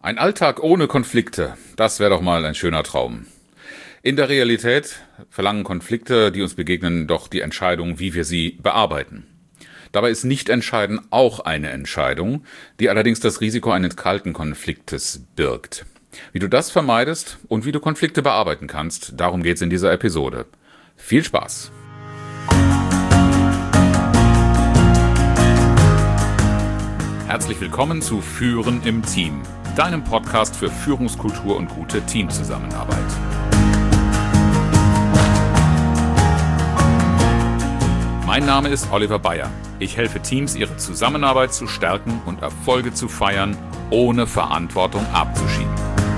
Ein Alltag ohne Konflikte, das wäre doch mal ein schöner Traum. In der Realität verlangen Konflikte, die uns begegnen, doch die Entscheidung, wie wir sie bearbeiten. Dabei ist Nichtentscheiden auch eine Entscheidung, die allerdings das Risiko eines kalten Konfliktes birgt. Wie du das vermeidest und wie du Konflikte bearbeiten kannst, darum geht's in dieser Episode. Viel Spaß! Herzlich willkommen zu Führen im Team, deinem Podcast für Führungskultur und gute Teamzusammenarbeit. Mein Name ist Oliver Bayer. Ich helfe Teams, ihre Zusammenarbeit zu stärken und Erfolge zu feiern, ohne Verantwortung abzuschieben.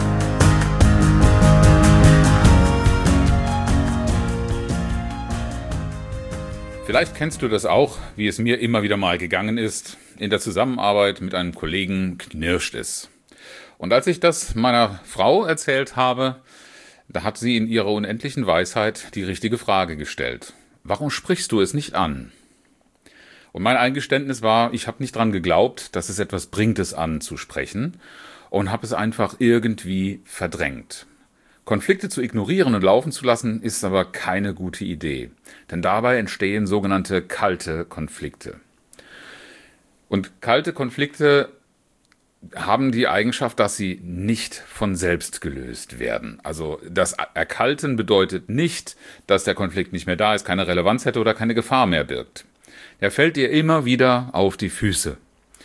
Vielleicht kennst du das auch, wie es mir immer wieder mal gegangen ist. In der Zusammenarbeit mit einem Kollegen knirscht es. Und als ich das meiner Frau erzählt habe, da hat sie in ihrer unendlichen Weisheit die richtige Frage gestellt. Warum sprichst du es nicht an? Und mein Eingeständnis war, ich habe nicht dran geglaubt, dass es etwas bringt, es anzusprechen, und habe es einfach irgendwie verdrängt. Konflikte zu ignorieren und laufen zu lassen, ist aber keine gute Idee. Denn dabei entstehen sogenannte kalte Konflikte. Und kalte Konflikte haben die Eigenschaft, dass sie nicht von selbst gelöst werden. Also das Erkalten bedeutet nicht, dass der Konflikt nicht mehr da ist, keine Relevanz hätte oder keine Gefahr mehr birgt. Der fällt dir immer wieder auf die Füße.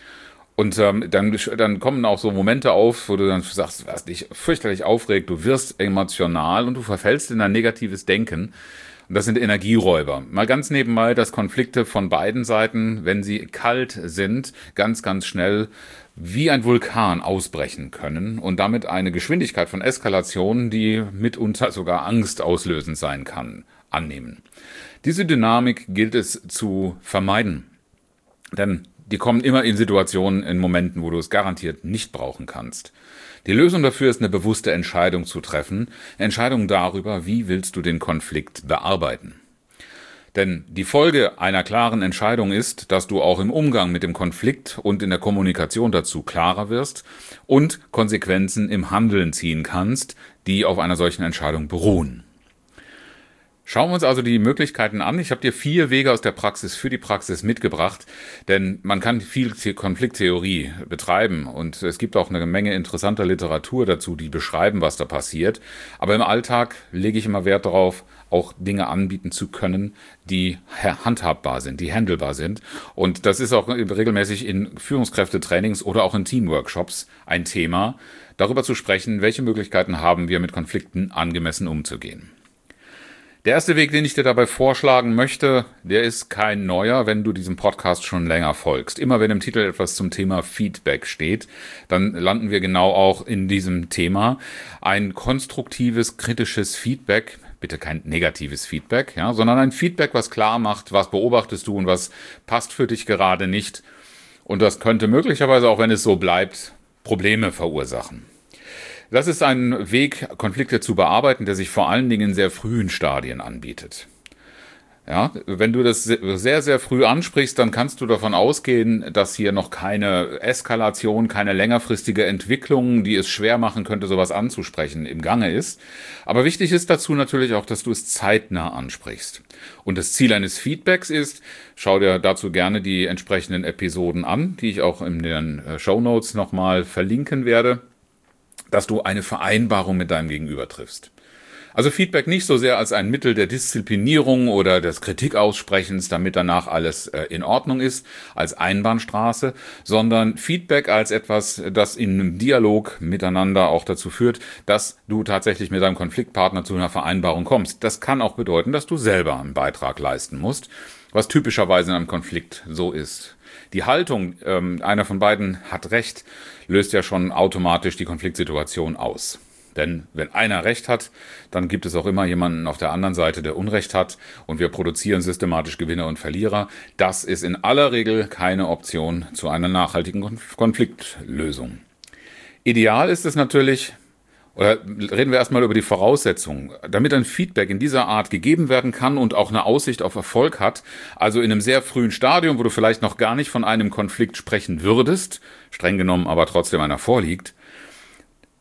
Und dann kommen auch so Momente auf, wo du dann sagst, was dich fürchterlich aufregt, du wirst emotional und du verfällst in ein negatives Denken. Und das sind Energieräuber. Mal ganz nebenbei, dass Konflikte von beiden Seiten, wenn sie kalt sind, ganz, ganz schnell wie ein Vulkan ausbrechen können und damit eine Geschwindigkeit von Eskalation, die mitunter sogar angstauslösend sein kann, annehmen. Diese Dynamik gilt es zu vermeiden. Denn die kommen immer in Situationen, in Momenten, wo du es garantiert nicht brauchen kannst. Die Lösung dafür ist eine bewusste Entscheidung zu treffen, eine Entscheidung darüber, wie willst du den Konflikt bearbeiten. Denn die Folge einer klaren Entscheidung ist, dass du auch im Umgang mit dem Konflikt und in der Kommunikation dazu klarer wirst und Konsequenzen im Handeln ziehen kannst, die auf einer solchen Entscheidung beruhen. Schauen wir uns also die Möglichkeiten an. Ich habe dir 4 Wege aus der Praxis für die Praxis mitgebracht, denn man kann viel Konflikttheorie betreiben und es gibt auch eine Menge interessanter Literatur dazu, die beschreiben, was da passiert. Aber im Alltag lege ich immer Wert darauf, auch Dinge anbieten zu können, die handhabbar sind, die handelbar sind. Und das ist auch regelmäßig in Führungskräftetrainings oder auch in Teamworkshops ein Thema, darüber zu sprechen, welche Möglichkeiten haben wir, mit Konflikten angemessen umzugehen. Der erste Weg, den ich dir dabei vorschlagen möchte, der ist kein neuer, wenn du diesem Podcast schon länger folgst. Immer wenn im Titel etwas zum Thema Feedback steht, dann landen wir genau auch in diesem Thema. Ein konstruktives, kritisches Feedback, bitte kein negatives Feedback, ja, sondern ein Feedback, was klar macht, was beobachtest du und was passt für dich gerade nicht. Und das könnte möglicherweise, auch wenn es so bleibt, Probleme verursachen. Das ist ein Weg, Konflikte zu bearbeiten, der sich vor allen Dingen in sehr frühen Stadien anbietet. Ja, wenn du das sehr, sehr früh ansprichst, dann kannst du davon ausgehen, dass hier noch keine Eskalation, keine längerfristige Entwicklung, die es schwer machen könnte, sowas anzusprechen, im Gange ist. Aber wichtig ist dazu natürlich auch, dass du es zeitnah ansprichst. Und das Ziel eines Feedbacks ist, schau dir dazu gerne die entsprechenden Episoden an, die ich auch in den Shownotes nochmal verlinken werde, dass du eine Vereinbarung mit deinem Gegenüber triffst. Also Feedback nicht so sehr als ein Mittel der Disziplinierung oder des Kritikaussprechens, damit danach alles in Ordnung ist, als Einbahnstraße, sondern Feedback als etwas, das in einem Dialog miteinander auch dazu führt, dass du tatsächlich mit deinem Konfliktpartner zu einer Vereinbarung kommst. Das kann auch bedeuten, dass du selber einen Beitrag leisten musst, was typischerweise in einem Konflikt so ist. Die Haltung, einer von beiden hat Recht, löst ja schon automatisch die Konfliktsituation aus. Denn wenn einer Recht hat, dann gibt es auch immer jemanden auf der anderen Seite, der Unrecht hat, und wir produzieren systematisch Gewinner und Verlierer. Das ist in aller Regel keine Option zu einer nachhaltigen Konfliktlösung. Ideal ist es natürlich, oder reden wir erstmal über die Voraussetzungen. Damit ein Feedback in dieser Art gegeben werden kann und auch eine Aussicht auf Erfolg hat, also in einem sehr frühen Stadium, wo du vielleicht noch gar nicht von einem Konflikt sprechen würdest, streng genommen aber trotzdem einer vorliegt,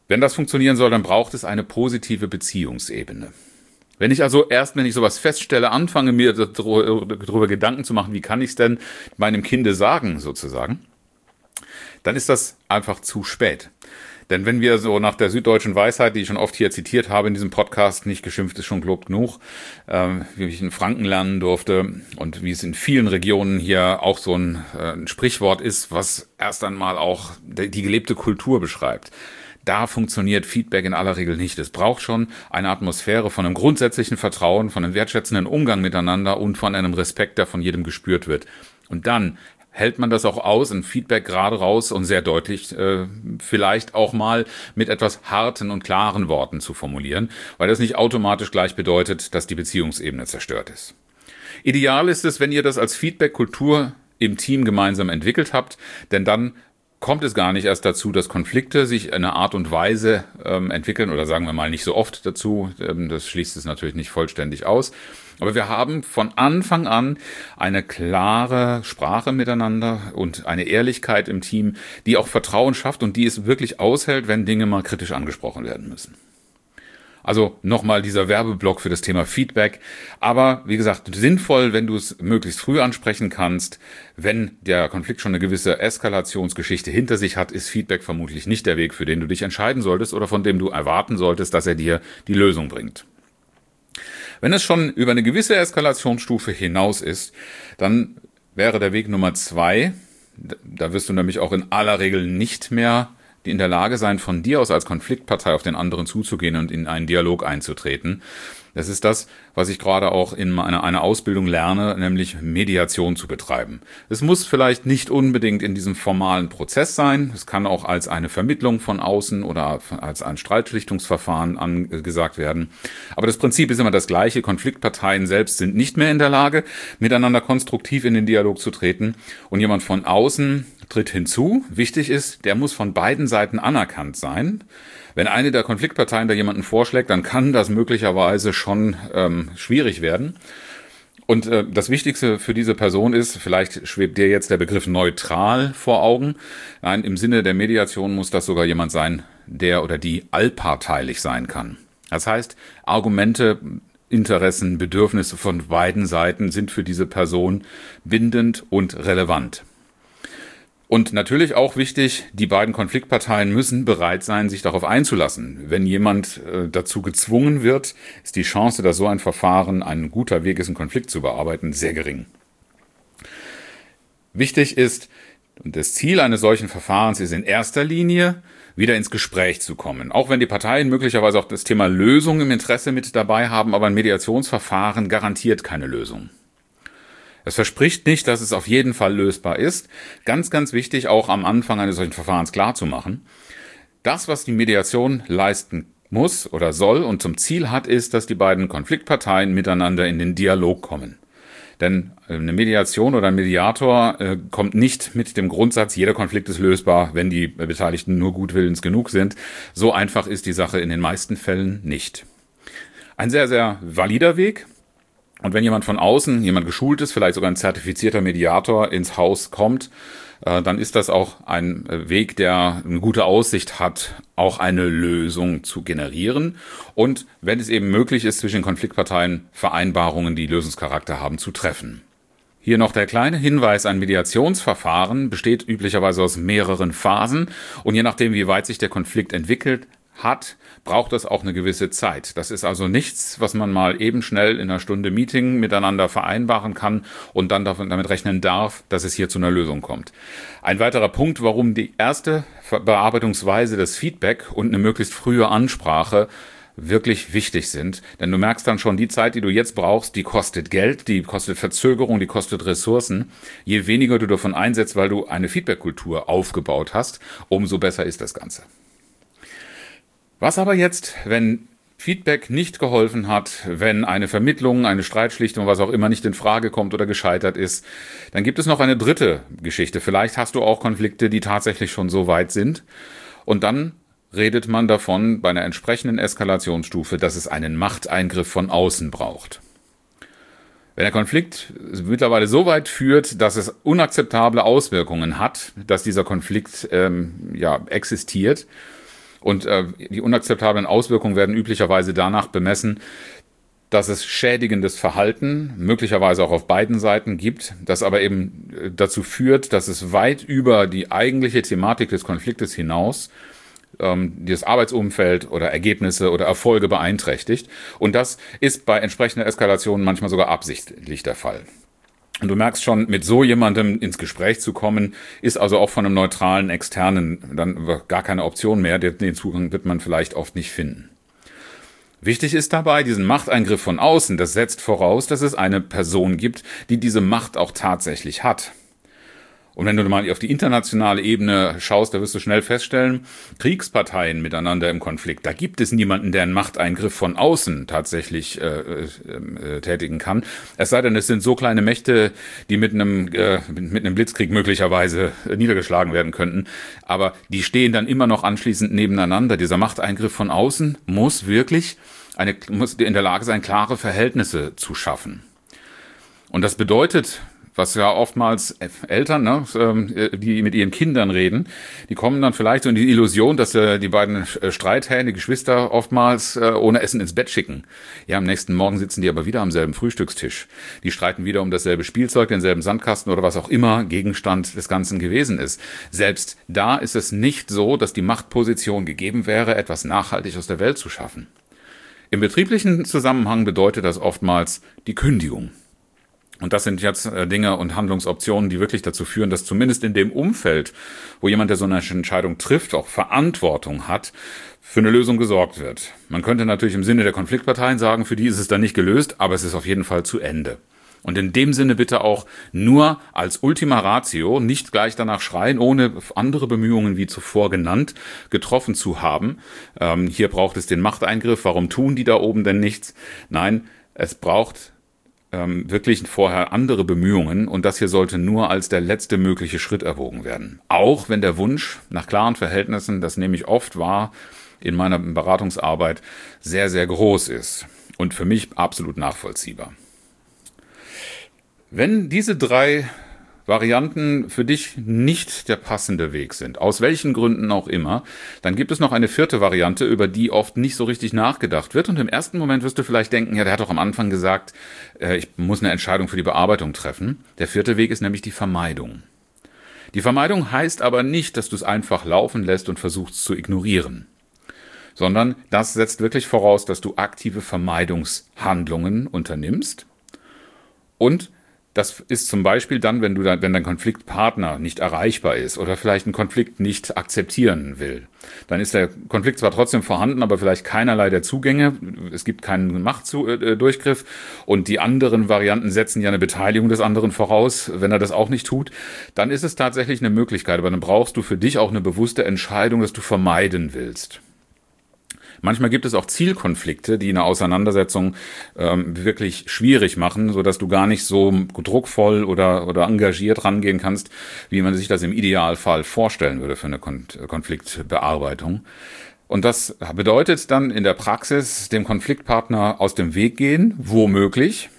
Wenn das funktionieren soll, dann braucht es eine positive Beziehungsebene. Wenn ich also wenn ich sowas feststelle, anfange mir darüber Gedanken zu machen, wie kann ich es denn meinem Kinde sagen, sozusagen, dann ist das einfach zu spät. Denn wenn wir so nach der süddeutschen Weisheit, die ich schon oft hier zitiert habe in diesem Podcast, nicht geschimpft ist schon gelobt genug, wie ich in Franken lernen durfte und wie es in vielen Regionen hier auch so ein Sprichwort ist, was erst einmal auch die gelebte Kultur beschreibt. Da funktioniert Feedback in aller Regel nicht. Es braucht schon eine Atmosphäre von einem grundsätzlichen Vertrauen, von einem wertschätzenden Umgang miteinander und von einem Respekt, der von jedem gespürt wird. Und dann hält man das auch aus, ein Feedback gerade raus und sehr deutlich vielleicht auch mal mit etwas harten und klaren Worten zu formulieren, weil das nicht automatisch gleich bedeutet, dass die Beziehungsebene zerstört ist. Ideal ist es, wenn ihr das als Feedback-Kultur im Team gemeinsam entwickelt habt, denn dann kommt es gar nicht erst dazu, dass Konflikte sich in einer Art und Weise entwickeln oder sagen wir mal nicht so oft dazu. Das schließt es natürlich nicht vollständig aus. Aber wir haben von Anfang an eine klare Sprache miteinander und eine Ehrlichkeit im Team, die auch Vertrauen schafft und die es wirklich aushält, wenn Dinge mal kritisch angesprochen werden müssen. Also nochmal dieser Werbeblock für das Thema Feedback. Aber wie gesagt, sinnvoll, wenn du es möglichst früh ansprechen kannst. Wenn der Konflikt schon eine gewisse Eskalationsgeschichte hinter sich hat, ist Feedback vermutlich nicht der Weg, für den du dich entscheiden solltest oder von dem du erwarten solltest, dass er dir die Lösung bringt. Wenn es schon über eine gewisse Eskalationsstufe hinaus ist, dann wäre der Weg Nummer 2, da wirst du nämlich auch in aller Regel nicht mehr in der Lage sein, von dir aus als Konfliktpartei auf den anderen zuzugehen und in einen Dialog einzutreten. Das ist das, was ich gerade auch in einer Ausbildung lerne, nämlich Mediation zu betreiben. Es muss vielleicht nicht unbedingt in diesem formalen Prozess sein. Es kann auch als eine Vermittlung von außen oder als ein Streitschlichtungsverfahren angesagt werden. Aber das Prinzip ist immer das gleiche. Konfliktparteien selbst sind nicht mehr in der Lage, miteinander konstruktiv in den Dialog zu treten. Und jemand von außen tritt hinzu. Wichtig ist, der muss von beiden Seiten anerkannt sein. Wenn eine der Konfliktparteien da jemanden vorschlägt, dann kann das möglicherweise schon schwierig werden. Und das Wichtigste für diese Person ist, vielleicht schwebt dir jetzt der Begriff neutral vor Augen. Nein, im Sinne der Mediation muss das sogar jemand sein, der oder die allparteilich sein kann. Das heißt, Argumente, Interessen, Bedürfnisse von beiden Seiten sind für diese Person bindend und relevant. Und natürlich auch wichtig, die beiden Konfliktparteien müssen bereit sein, sich darauf einzulassen. Wenn jemand dazu gezwungen wird, ist die Chance, dass so ein Verfahren ein guter Weg ist, einen Konflikt zu bearbeiten, sehr gering. Wichtig ist, und das Ziel eines solchen Verfahrens ist in erster Linie, wieder ins Gespräch zu kommen. Auch wenn die Parteien möglicherweise auch das Thema Lösung im Interesse mit dabei haben, aber ein Mediationsverfahren garantiert keine Lösung. Es verspricht nicht, dass es auf jeden Fall lösbar ist. Ganz, ganz wichtig, auch am Anfang eines solchen Verfahrens klarzumachen. Das, was die Mediation leisten muss oder soll und zum Ziel hat, ist, dass die beiden Konfliktparteien miteinander in den Dialog kommen. Denn eine Mediation oder ein Mediator kommt nicht mit dem Grundsatz, jeder Konflikt ist lösbar, wenn die Beteiligten nur gutwillens genug sind. So einfach ist die Sache in den meisten Fällen nicht. Ein sehr, sehr valider Weg. Und wenn jemand von außen, jemand geschult ist, vielleicht sogar ein zertifizierter Mediator ins Haus kommt, dann ist das auch ein Weg, der eine gute Aussicht hat, auch eine Lösung zu generieren. Und wenn es eben möglich ist, zwischen Konfliktparteien Vereinbarungen, die Lösungscharakter haben, zu treffen. Hier noch der kleine Hinweis, ein Mediationsverfahren besteht üblicherweise aus mehreren Phasen und je nachdem, wie weit sich der Konflikt entwickelt hat, braucht es auch eine gewisse Zeit. Das ist also nichts, was man mal eben schnell in einer Stunde Meeting miteinander vereinbaren kann und dann damit rechnen darf, dass es hier zu einer Lösung kommt. Ein weiterer Punkt, warum die erste Bearbeitungsweise des Feedback und eine möglichst frühe Ansprache wirklich wichtig sind. Denn du merkst dann schon, die Zeit, die du jetzt brauchst, die kostet Geld, die kostet Verzögerung, die kostet Ressourcen. Je weniger du davon einsetzt, weil du eine Feedback-Kultur aufgebaut hast, umso besser ist das Ganze. Was aber jetzt, wenn Feedback nicht geholfen hat, wenn eine Vermittlung, eine Streitschlichtung, was auch immer nicht in Frage kommt oder gescheitert ist, dann gibt es noch eine dritte Geschichte. Vielleicht hast du auch Konflikte, die tatsächlich schon so weit sind. Und dann redet man davon bei einer entsprechenden Eskalationsstufe, dass es einen Machteingriff von außen braucht. Wenn der Konflikt mittlerweile so weit führt, dass es unakzeptable Auswirkungen hat, dass dieser Konflikt existiert, Und die unakzeptablen Auswirkungen werden üblicherweise danach bemessen, dass es schädigendes Verhalten, möglicherweise auch auf beiden Seiten gibt, das aber eben dazu führt, dass es weit über die eigentliche Thematik des Konfliktes hinaus das Arbeitsumfeld oder Ergebnisse oder Erfolge beeinträchtigt. Und das ist bei entsprechender Eskalation manchmal sogar absichtlich der Fall. Und du merkst schon, mit so jemandem ins Gespräch zu kommen, ist also auch von einem neutralen Externen dann gar keine Option mehr. Den Zugang wird man vielleicht oft nicht finden. Wichtig ist dabei, diesen Machteingriff von außen, das setzt voraus, dass es eine Person gibt, die diese Macht auch tatsächlich hat. Und wenn du mal auf die internationale Ebene schaust, da wirst du schnell feststellen, Kriegsparteien miteinander im Konflikt, da gibt es niemanden, der einen Machteingriff von außen tatsächlich tätigen kann. Es sei denn, es sind so kleine Mächte, die mit einem Blitzkrieg möglicherweise niedergeschlagen werden könnten. Aber die stehen dann immer noch anschließend nebeneinander. Dieser Machteingriff von außen muss in der Lage sein, klare Verhältnisse zu schaffen. Und das bedeutet, was ja oftmals Eltern, die mit ihren Kindern reden, die kommen dann vielleicht so in die Illusion, dass die beiden Streithähne, die Geschwister oftmals ohne Essen ins Bett schicken. Ja, am nächsten Morgen sitzen die aber wieder am selben Frühstückstisch. Die streiten wieder um dasselbe Spielzeug, denselben Sandkasten oder was auch immer Gegenstand des Ganzen gewesen ist. Selbst da ist es nicht so, dass die Machtposition gegeben wäre, etwas nachhaltig aus der Welt zu schaffen. Im betrieblichen Zusammenhang bedeutet das oftmals die Kündigung. Und das sind jetzt Dinge und Handlungsoptionen, die wirklich dazu führen, dass zumindest in dem Umfeld, wo jemand, der so eine Entscheidung trifft, auch Verantwortung hat, für eine Lösung gesorgt wird. Man könnte natürlich im Sinne der Konfliktparteien sagen, für die ist es dann nicht gelöst, aber es ist auf jeden Fall zu Ende. Und in dem Sinne bitte auch nur als Ultima Ratio, nicht gleich danach schreien, ohne andere Bemühungen wie zuvor genannt getroffen zu haben. Hier braucht es den Machteingriff. Warum tun die da oben denn nichts? Nein, es braucht wirklich vorher andere Bemühungen und das hier sollte nur als der letzte mögliche Schritt erwogen werden. Auch wenn der Wunsch nach klaren Verhältnissen, das nehme ich oft wahr in meiner Beratungsarbeit, sehr, sehr groß ist und für mich absolut nachvollziehbar. Wenn diese 3 Varianten für dich nicht der passende Weg sind, aus welchen Gründen auch immer, dann gibt es noch eine 4. Variante, über die oft nicht so richtig nachgedacht wird. Und im ersten Moment wirst du vielleicht denken, ja, der hat doch am Anfang gesagt, ich muss eine Entscheidung für die Bearbeitung treffen. Der 4. Weg ist nämlich die Vermeidung. Die Vermeidung heißt aber nicht, dass du es einfach laufen lässt und versuchst zu ignorieren, sondern das setzt wirklich voraus, dass du aktive Vermeidungshandlungen unternimmst. Und das ist zum Beispiel dann, wenn dein Konfliktpartner nicht erreichbar ist oder vielleicht einen Konflikt nicht akzeptieren will. Dann ist der Konflikt zwar trotzdem vorhanden, aber vielleicht keinerlei der Zugänge. Es gibt keinen Machtdurchgriff und die anderen Varianten setzen ja eine Beteiligung des anderen voraus. Wenn er das auch nicht tut, dann ist es tatsächlich eine Möglichkeit. Aber dann brauchst du für dich auch eine bewusste Entscheidung, dass du vermeiden willst. Manchmal gibt es auch Zielkonflikte, die eine Auseinandersetzung wirklich schwierig machen, sodass du gar nicht so druckvoll oder engagiert rangehen kannst, wie man sich das im Idealfall vorstellen würde für eine Konfliktbearbeitung. Und das bedeutet dann in der Praxis dem Konfliktpartner aus dem Weg gehen, womöglich.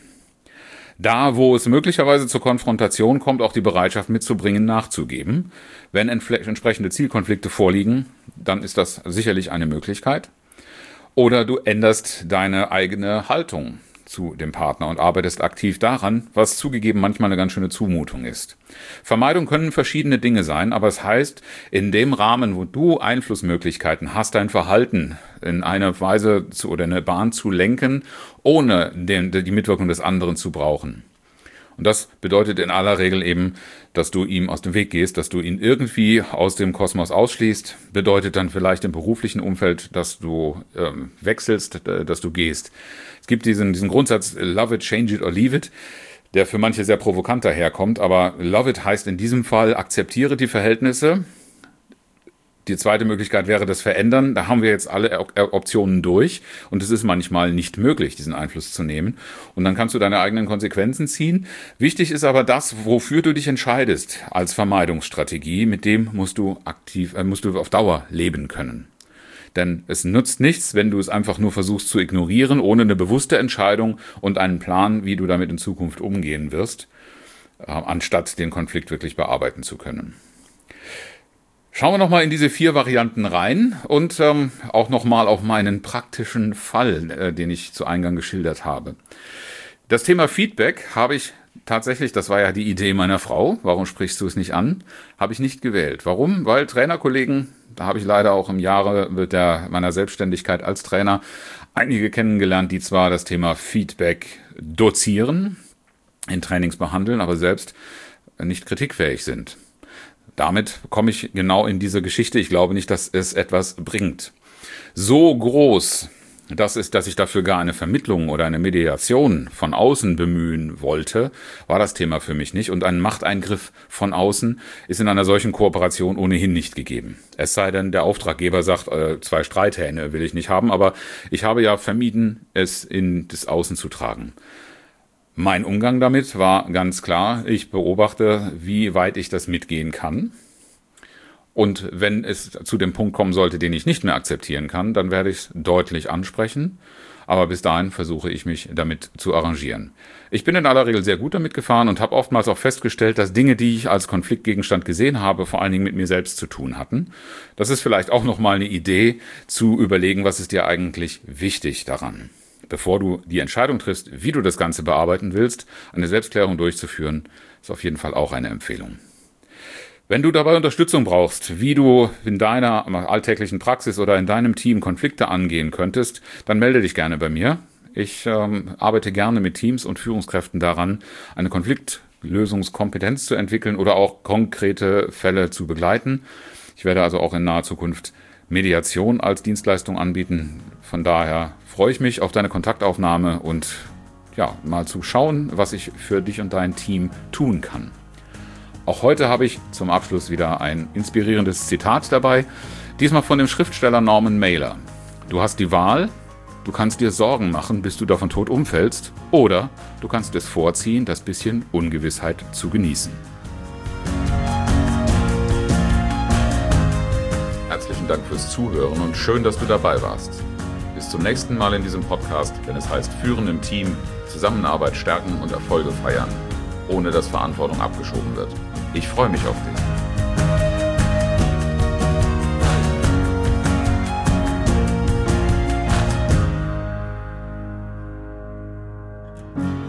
Da, wo es möglicherweise zur Konfrontation kommt, auch die Bereitschaft mitzubringen, nachzugeben. Wenn entsprechende Zielkonflikte vorliegen, dann ist das sicherlich eine Möglichkeit. Oder du änderst deine eigene Haltung zu dem Partner und arbeitest aktiv daran, was zugegeben manchmal eine ganz schöne Zumutung ist. Vermeidung können verschiedene Dinge sein, aber es heißt, in dem Rahmen, wo du Einflussmöglichkeiten hast, dein Verhalten in eine Weise oder eine Bahn zu lenken, ohne die Mitwirkung des anderen zu brauchen. Und das bedeutet in aller Regel eben, dass du ihm aus dem Weg gehst, dass du ihn irgendwie aus dem Kosmos ausschließt. Bedeutet dann vielleicht im beruflichen Umfeld, dass du wechselst, dass du gehst. Es gibt diesen Grundsatz, love it, change it or leave it, der für manche sehr provokant daherkommt. Aber love it heißt in diesem Fall, akzeptiere die Verhältnisse. Die zweite Möglichkeit wäre das Verändern. Da haben wir jetzt alle Optionen durch und es ist manchmal nicht möglich, diesen Einfluss zu nehmen. Und dann kannst du deine eigenen Konsequenzen ziehen. Wichtig ist aber das, wofür du dich entscheidest als Vermeidungsstrategie. Mit dem musst du auf Dauer leben können. Denn es nützt nichts, wenn du es einfach nur versuchst zu ignorieren, ohne eine bewusste Entscheidung und einen Plan, wie du damit in Zukunft umgehen wirst, anstatt den Konflikt wirklich bearbeiten zu können. Schauen wir nochmal in diese 4 Varianten rein und auch nochmal auf meinen praktischen Fall, den ich zu Eingang geschildert habe. Das Thema Feedback habe ich tatsächlich, das war ja die Idee meiner Frau, warum sprichst du es nicht an, habe ich nicht gewählt. Warum? Weil Trainerkollegen, da habe ich leider auch im Jahre meiner Selbstständigkeit als Trainer einige kennengelernt, die zwar das Thema Feedback dozieren, in Trainings behandeln, aber selbst nicht kritikfähig sind. Damit komme ich genau in diese Geschichte. Ich glaube nicht, dass es etwas bringt. So groß, dass ich dafür gar eine Vermittlung oder eine Mediation von außen bemühen wollte, war das Thema für mich nicht. Und ein Machteingriff von außen ist in einer solchen Kooperation ohnehin nicht gegeben. Es sei denn, der Auftraggeber sagt, 2 Streithähne will ich nicht haben, aber ich habe ja vermieden, es in das Außen zu tragen. Mein Umgang damit war ganz klar, ich beobachte, wie weit ich das mitgehen kann. Und wenn es zu dem Punkt kommen sollte, den ich nicht mehr akzeptieren kann, dann werde ich es deutlich ansprechen. Aber bis dahin versuche ich mich damit zu arrangieren. Ich bin in aller Regel sehr gut damit gefahren und habe oftmals auch festgestellt, dass Dinge, die ich als Konfliktgegenstand gesehen habe, vor allen Dingen mit mir selbst zu tun hatten. Das ist vielleicht auch nochmal eine Idee zu überlegen, was ist dir eigentlich wichtig daran. Bevor du die Entscheidung triffst, wie du das Ganze bearbeiten willst, eine Selbstklärung durchzuführen, ist auf jeden Fall auch eine Empfehlung. Wenn du dabei Unterstützung brauchst, wie du in deiner alltäglichen Praxis oder in deinem Team Konflikte angehen könntest, dann melde dich gerne bei mir. Ich arbeite gerne mit Teams und Führungskräften daran, eine Konfliktlösungskompetenz zu entwickeln oder auch konkrete Fälle zu begleiten. Ich werde also auch in naher Zukunft Mediation als Dienstleistung anbieten. Von daher freue ich mich auf deine Kontaktaufnahme und ja, mal zu schauen, was ich für dich und dein Team tun kann. Auch heute habe ich zum Abschluss wieder ein inspirierendes Zitat dabei, diesmal von dem Schriftsteller Norman Mailer. Du hast die Wahl, du kannst dir Sorgen machen, bis du davon tot umfällst, oder du kannst es vorziehen, das bisschen Ungewissheit zu genießen. Herzlichen Dank fürs Zuhören und schön, dass du dabei warst. Bis zum nächsten Mal in diesem Podcast, wenn es heißt Führen im Team, Zusammenarbeit stärken und Erfolge feiern, ohne dass Verantwortung abgeschoben wird. Ich freue mich auf dich.